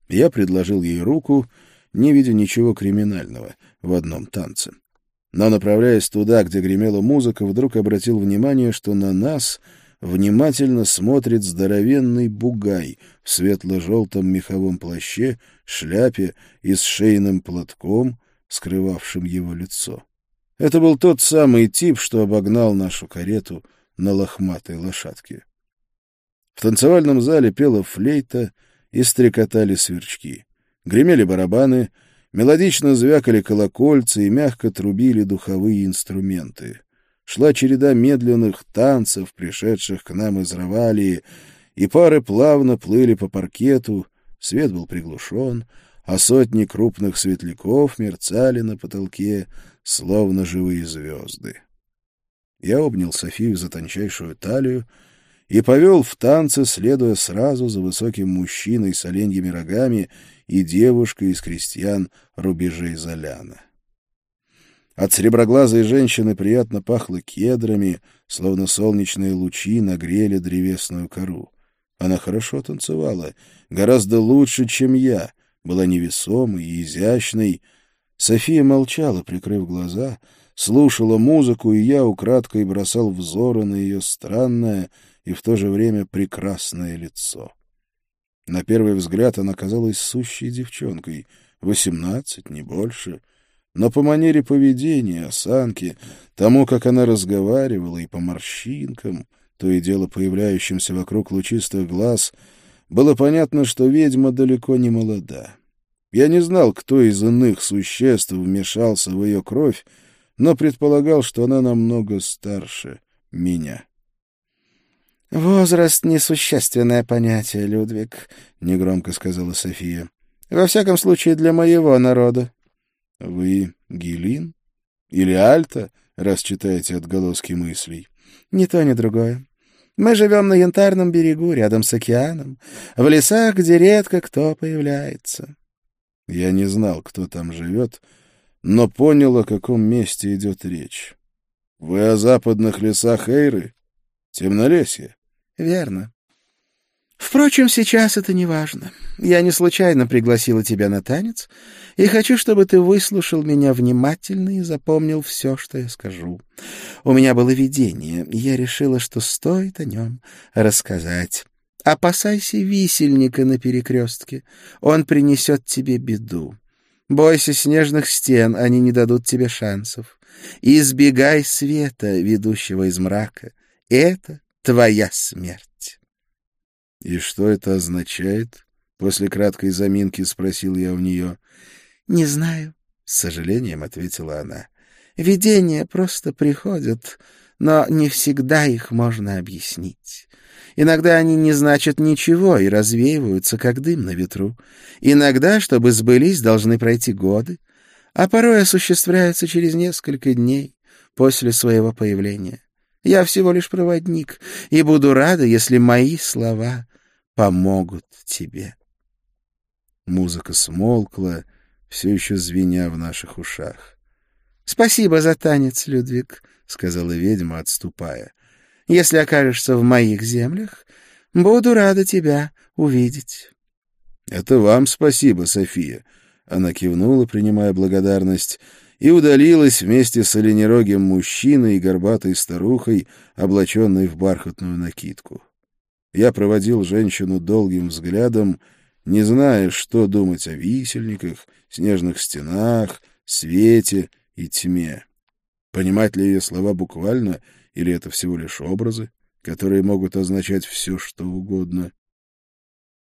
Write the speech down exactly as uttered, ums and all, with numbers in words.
Я предложил ей руку, не видя ничего криминального в одном танце. Но, направляясь туда, где гремела музыка, вдруг обратил внимание, что на нас внимательно смотрит здоровенный бугай в светло-желтом меховом плаще, шляпе и с шейным платком, скрывавшим его лицо. Это был тот самый тип, что обогнал нашу карету на лохматой лошадке. В танцевальном зале пела флейта и стрекотали сверчки. Гремели барабаны, мелодично звякали колокольцы и мягко трубили духовые инструменты. Шла череда медленных танцев, пришедших к нам из Равалии, и пары плавно плыли по паркету, свет был приглушен, а сотни крупных светляков мерцали на потолке, словно живые звезды. Я обнял Софию за тончайшую талию и повел в танце, следуя сразу за высоким мужчиной с оленьими рогами и девушкой из крестьян рубежей Золяна. От сереброглазой женщины приятно пахло кедрами, словно солнечные лучи нагрели древесную кору. Она хорошо танцевала, гораздо лучше, чем я, была невесомой и изящной. София молчала, прикрыв глаза, слушала музыку, и я украдкой бросал взоры на ее странное и в то же время прекрасное лицо. На первый взгляд она казалась сущей девчонкой, восемнадцать, не больше, но по манере поведения, осанке, тому, как она разговаривала, и по морщинкам, то и дело появляющимся вокруг лучистых глаз, было понятно, что ведьма далеко не молода. Я не знал, кто из иных существ вмешался в ее кровь, но предполагал, что она намного старше меня. — Возраст — несущественное понятие, Людвиг, — негромко сказала София. — Во всяком случае, для моего народа. — Вы Гелин? Или Альта, раз читаете отголоски мыслей? — Ни то, ни другое. Мы живем на Янтарном берегу, рядом с океаном, в лесах, где редко кто появляется. Я не знал, кто там живет, но понял, о каком месте идет речь. — Вы о западных лесах Эйры? Темнолесье? — Верно. Впрочем, сейчас это не важно. Я не случайно пригласила тебя на танец и хочу, чтобы ты выслушал меня внимательно и запомнил все, что я скажу. У меня было видение, и я решила, что стоит о нем рассказать. Опасайся висельника на перекрестке. Он принесет тебе беду. Бойся снежных стен, они не дадут тебе шансов. Избегай света, ведущего из мрака. Это твоя смерть. — И что это означает? — после краткой заминки спросил я у нее. — Не знаю, — с сожалением ответила она. — Видения просто приходят, но не всегда их можно объяснить. Иногда они не значат ничего и развеиваются, как дым на ветру. Иногда, чтобы сбылись, должны пройти годы, а порой осуществляются через несколько дней после своего появления. Я всего лишь проводник, и буду рада, если мои слова помогут тебе. Музыка смолкла, все еще звеня в наших ушах. — Спасибо за танец, Людвиг, — сказала ведьма, отступая. — Если окажешься в моих землях, буду рада тебя увидеть. — Это вам спасибо, София. Она кивнула, принимая благодарность, и удалилась вместе с оленерогим мужчиной и горбатой старухой, облаченной в бархатную накидку. Я проводил женщину долгим взглядом, не зная, что думать о висельниках, снежных стенах, свете и тьме. Понимать ли ее слова буквально, или это всего лишь образы, которые могут означать все, что угодно?